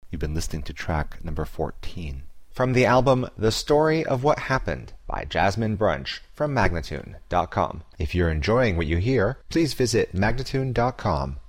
You've been listening to track number 14. From the album The Story of What Happened by Jasmine Brunch from Magnatune.com. If you're enjoying what you hear, please visit Magnatune.com